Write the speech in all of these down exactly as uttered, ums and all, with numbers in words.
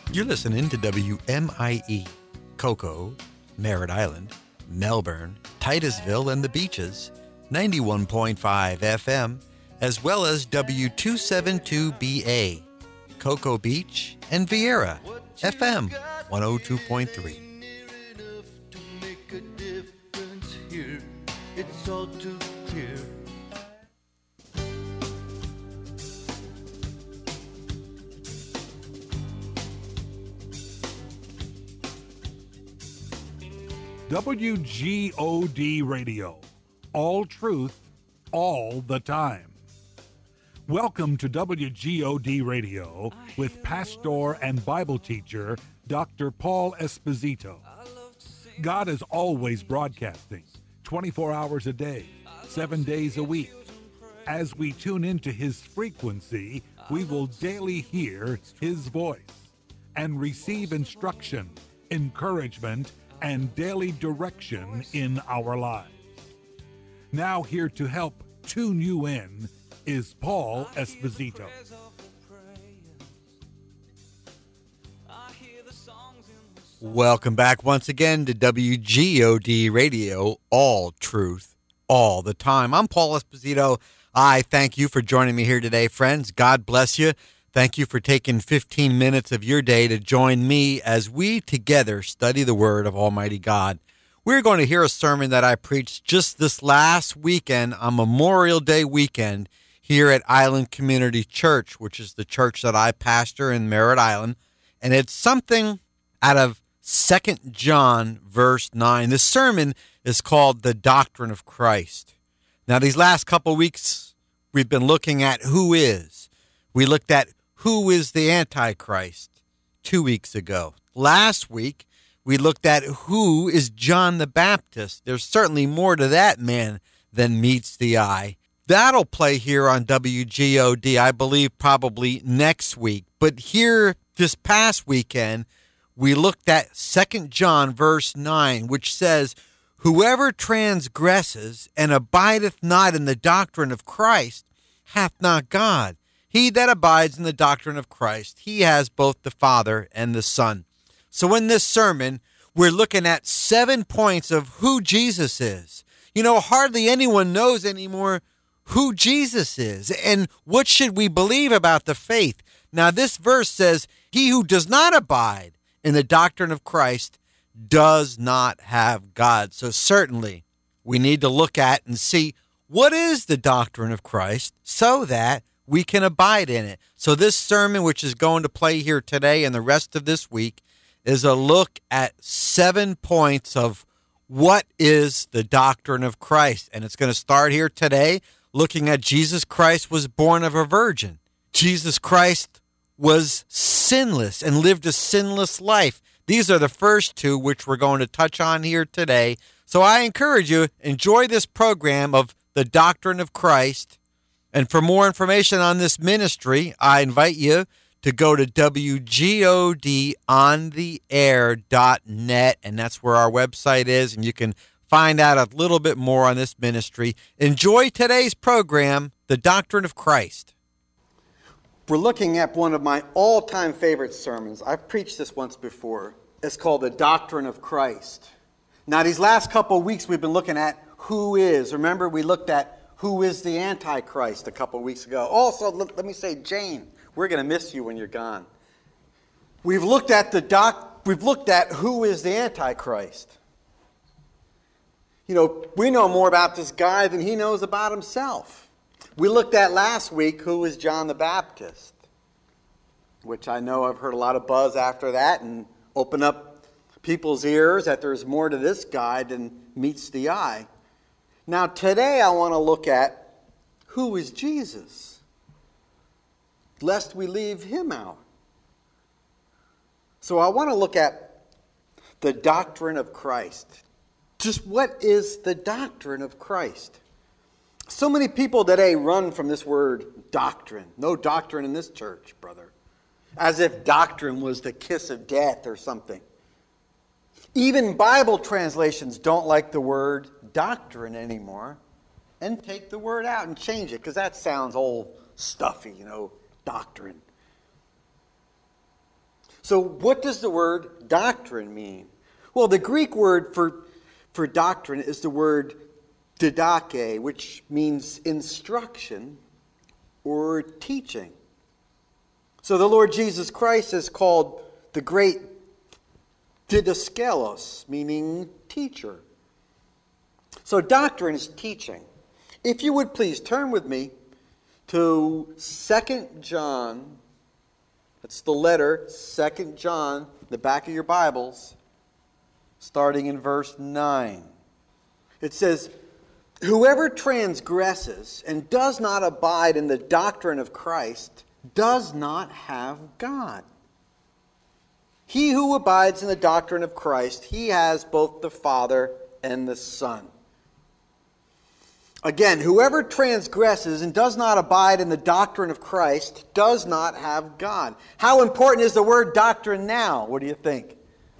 You're listening to W M I E, Cocoa, Merritt Island, Melbourne, Titusville, and the Beaches, ninety-one point five F M, as well as W two seventy-two B A, Cocoa Beach, and Vieira, F M one oh two point three. It's all too clear. W G O D Radio, all truth, all the time. Welcome to W G O D Radio with pastor and Bible teacher Doctor Paul Esposito. God is always broadcasting, twenty-four hours a day, seven days a week. As we tune into his frequency, we will daily hear his voice and receive instruction, encouragement, and daily direction in our lives. Now here to help tune you in is Paul Esposito. Welcome back once again to W G O D Radio, all truth, all the time. I'm Paul Esposito. I thank you for joining me here today, friends. God bless you. Thank you for taking fifteen minutes of your day to join me as we together study the Word of Almighty God. We're going to hear a sermon that I preached just this last weekend on Memorial Day weekend here at Island Community Church, which is the church that I pastor in Merritt Island. And it's something out of Second John verse nine. This sermon is called The Doctrine of Christ. Now, these last couple weeks, we've been looking at who is. We looked at who is the Antichrist two weeks ago. Last week, we looked at who is John the Baptist. There's certainly more to that man than meets the eye. That'll play here on W G O D, I believe, probably next week. But here, this past weekend, we looked at Second John verse nine, which says, "Whoever transgresses and abideth not in the doctrine of Christ hath not God. He that abides in the doctrine of Christ, he has both the Father and the Son." So in this sermon, we're looking at seven points of who Jesus is. You know, hardly anyone knows anymore who Jesus is and what should we believe about the faith. Now, this verse says, "He who does not abide in the doctrine of Christ does not have God." So certainly we need to look at and see what is the doctrine of Christ so that we can abide in it. So this sermon, which is going to play here today and the rest of this week, is a look at seven points of what is the doctrine of Christ. And it's going to start here today looking at Jesus Christ was born of a virgin. Jesus Christ was sinless and lived a sinless life. These are the first two which we're going to touch on here today. So I encourage you, enjoy this program of the doctrine of Christ. And for more information on this ministry, I invite you to go to W G O D on the air dot net, and that's where our website is, and you can find out a little bit more on this ministry. Enjoy today's program, The Doctrine of Christ. We're looking at one of my all-time favorite sermons. I've preached this once before. It's called The Doctrine of Christ. Now, these last couple of weeks, we've been looking at who is. Remember, we looked at who is the Antichrist a couple of weeks ago. Also, let, let me say, Jane, we're going to miss you when you're gone. We've looked at the doc. We've looked at who is the Antichrist. You know, we know more about this guy than he knows about himself. We looked at last week who is John the Baptist, which I know I've heard a lot of buzz after that and open up people's ears that there's more to this guy than meets the eye. Now, today I want to look at who is Jesus, lest we leave him out. So I want to look at the doctrine of Christ. Just what is the doctrine of Christ? So many people today run from this word doctrine. No doctrine in this church, brother. As if doctrine was the kiss of death or something. Even Bible translations don't like the word doctrine anymore and take the word out and change it because that sounds old stuffy, you know, doctrine. So what does the word doctrine mean? Well, the Greek word for, for doctrine is the word didache, which means instruction or teaching. So the Lord Jesus Christ is called the great didaskelos, meaning teacher. So doctrine is teaching. If you would please turn with me to Second John. That's the letter Second John, the back of your Bibles, starting in verse nine. It says, "Whoever transgresses and does not abide in the doctrine of Christ does not have God. He who abides in the doctrine of Christ, he has both the Father and the Son." Again, whoever transgresses and does not abide in the doctrine of Christ does not have God. How important is the word doctrine now? What do you think?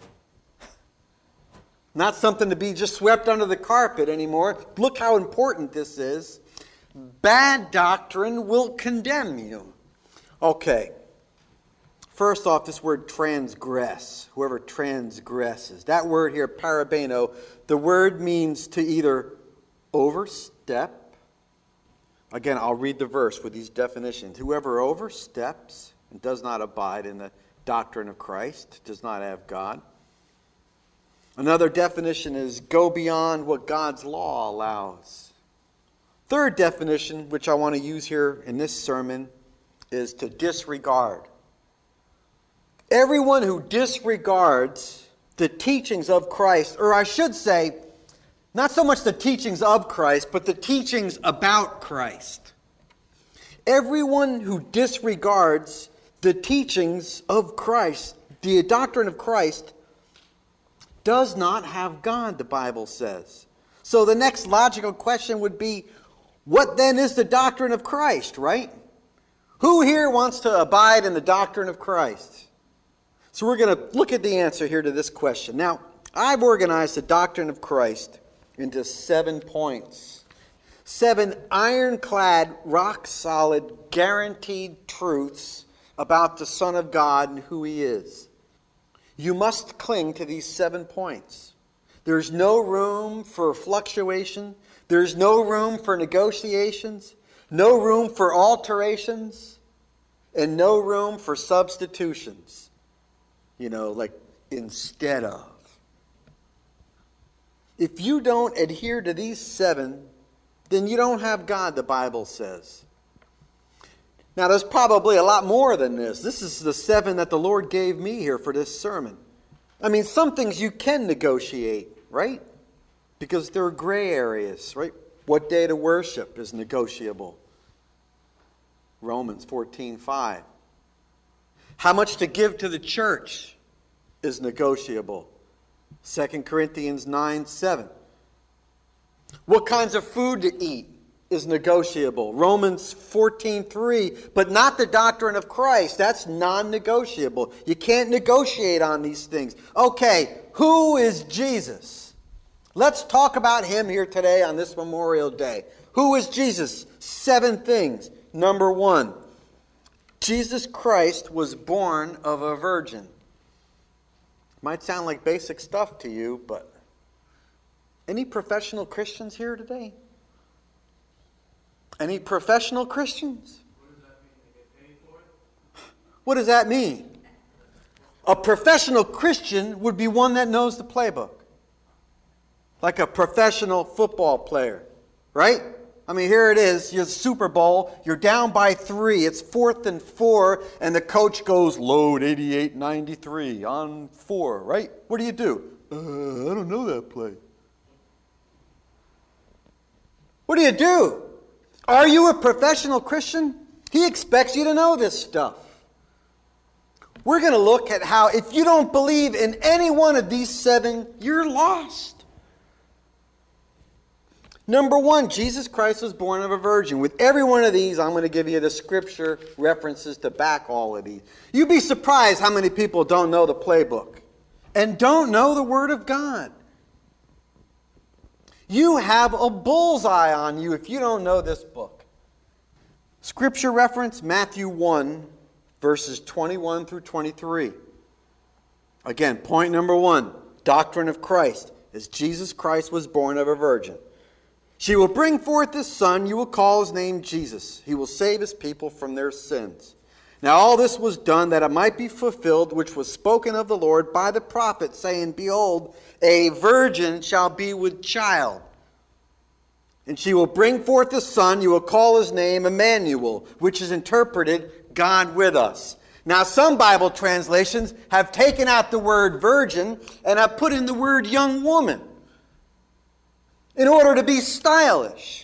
Not something to be just swept under the carpet anymore. Look how important this is. Bad doctrine will condemn you. Okay. First off, this word transgress. Whoever transgresses. That word here, parabeno, the word means to either overstep. Again, I'll read the verse with these definitions. Whoever oversteps and does not abide in the doctrine of Christ does not have God. Another definition is go beyond what God's law allows. Third definition, which I want to use here in this sermon, is to disregard. Everyone who disregards the teachings of Christ, or I should say, not so much the teachings of Christ, but the teachings about Christ. Everyone who disregards the teachings of Christ, the doctrine of Christ, does not have God, the Bible says. So the next logical question would be, what then is the doctrine of Christ, right? Who here wants to abide in the doctrine of Christ? So we're going to look at the answer here to this question. Now, I've organized the doctrine of Christ into seven points. Seven ironclad, rock-solid, guaranteed truths about the Son of God and who He is. You must cling to these seven points. There's no room for fluctuation. There's no room for negotiations. No room for alterations. And no room for substitutions. You know, like instead of. If you don't adhere to these seven, then you don't have God, the Bible says. Now, there's probably a lot more than this. This is the seven that the Lord gave me here for this sermon. I mean, some things you can negotiate, right? Because there are gray areas, right? What day to worship is negotiable. Romans fourteen five. How much to give to the church is negotiable. Second Corinthians nine seven. What kinds of food to eat is negotiable. Romans fourteen three. But not the doctrine of Christ. That's non-negotiable. You can't negotiate on these things. Okay, who is Jesus? Let's talk about Him here today on this Memorial Day. Who is Jesus? Seven things. Number one, Jesus Christ was born of a virgin. Might sound like basic stuff to you, but any professional Christians here today? Any professional Christians? What does that mean? A professional Christian would be one that knows the playbook. Like a professional football player, right? I mean, here it is, you're Super Bowl, you're down by three, it's fourth and four, and the coach goes, load eighty-eight ninety-three on four, right? What do you do? Uh, I don't know that play. What do you do? Are you a professional Christian? He expects you to know this stuff. We're going to look at how if you don't believe in any one of these seven, you're lost. Number one, Jesus Christ was born of a virgin. With every one of these, I'm going to give you the scripture references to back all of these. You'd be surprised how many people don't know the playbook and don't know the Word of God. You have a bullseye on you if you don't know this book. Scripture reference, Matthew one, verses twenty-one through twenty-three. Again, point number one, doctrine of Christ, is Jesus Christ was born of a virgin. She will bring forth his son, you will call his name Jesus. He will save his people from their sins. Now all this was done that it might be fulfilled, which was spoken of the Lord by the prophet, saying, Behold, a virgin shall be with child. And she will bring forth a son, you will call his name Emmanuel, which is interpreted, God with us. Now some Bible translations have taken out the word virgin and have put in the word young woman in order to be stylish.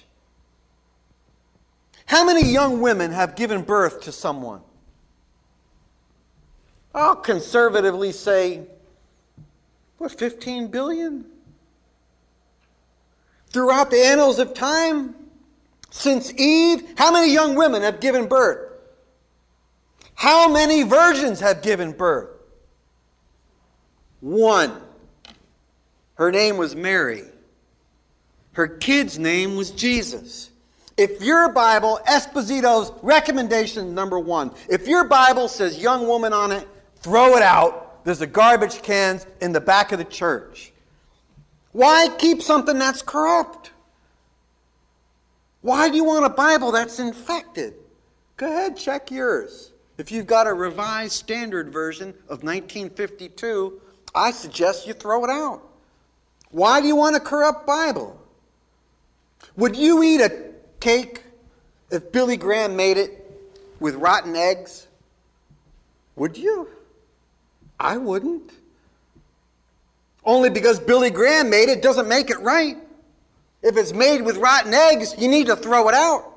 How many young women have given birth to someone? I'll conservatively say, what, fifteen billion? Throughout the annals of time, since Eve, how many young women have given birth? How many virgins have given birth? One. Her name was Mary. Her kid's name was Jesus. If your Bible, Esposito's recommendation number one, if your Bible says young woman on it, throw it out. There's a garbage cans in the back of the church. Why keep something that's corrupt? Why do you want a Bible that's infected? Go ahead, check yours. If you've got a Revised Standard Version of nineteen fifty-two, I suggest you throw it out. Why do you want a corrupt Bible? Would you eat a cake if Billy Graham made it with rotten eggs? Would you? I wouldn't. Only because Billy Graham made it doesn't make it right. If it's made with rotten eggs, you need to throw it out.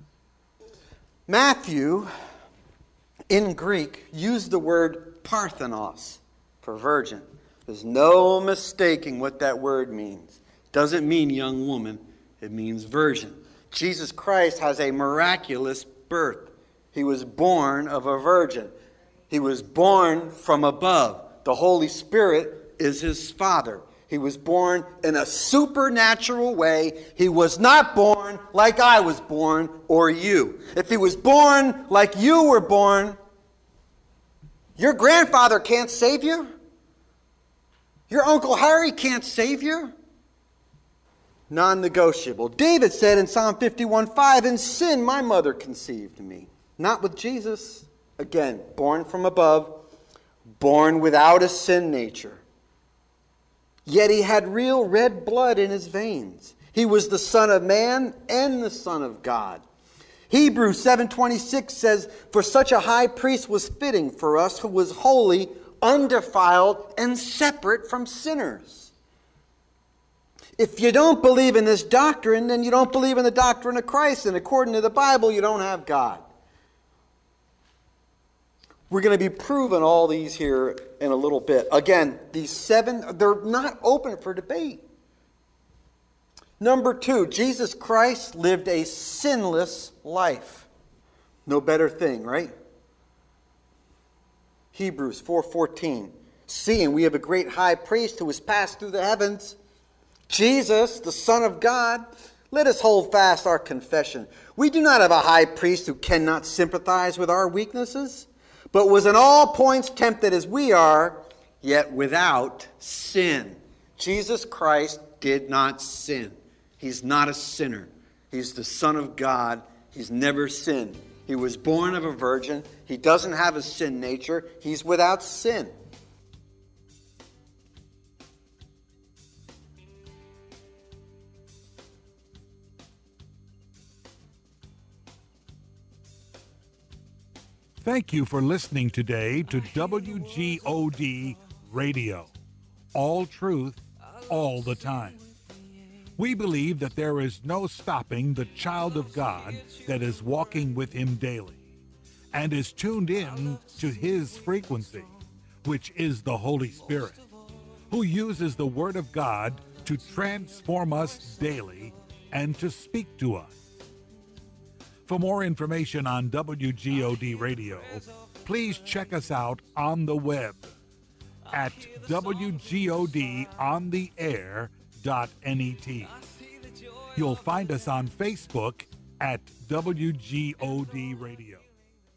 Matthew, in Greek, used the word parthenos for virgin. There's no mistaking what that word means. Doesn't mean young woman. It means virgin. Jesus Christ has a miraculous birth. He was born of a virgin. He was born from above. The Holy Spirit is his Father. He was born in a supernatural way. He was not born like I was born or you. If he was born like you were born, your grandfather can't save you. Your Uncle Harry can't save you. Non-negotiable. David said in Psalm fifty-one five, in sin my mother conceived me. Not with Jesus. Again, born from above, born without a sin nature. Yet he had real red blood in his veins. He was the Son of Man and the Son of God. Hebrews seven twenty-six says, for such a high priest was fitting for us who was holy, undefiled, and separate from sinners. If you don't believe in this doctrine, then you don't believe in the doctrine of Christ. And according to the Bible, you don't have God. We're going to be proving all these here in a little bit. Again, these seven, they're not open for debate. Number two, Jesus Christ lived a sinless life. No better thing, right? Hebrews four fourteen. Seeing we have a great high priest who has passed through the heavens, Jesus, the Son of God, let us hold fast our confession. We do not have a high priest who cannot sympathize with our weaknesses, but was in all points tempted as we are, yet without sin. Jesus Christ did not sin. He's not a sinner. He's the Son of God. He's never sinned. He was born of a virgin. He doesn't have a sin nature. He's without sin. Thank you for listening today to W G O D Radio. All truth, all the time. We believe that there is no stopping the child of God that is walking with him daily and is tuned in to his frequency, which is the Holy Spirit, who uses the Word of God to transform us daily and to speak to us. For more information on W G O D Radio, please check us out on the web at W G O D on the air dot net. You'll find us on Facebook at W G O D Radio.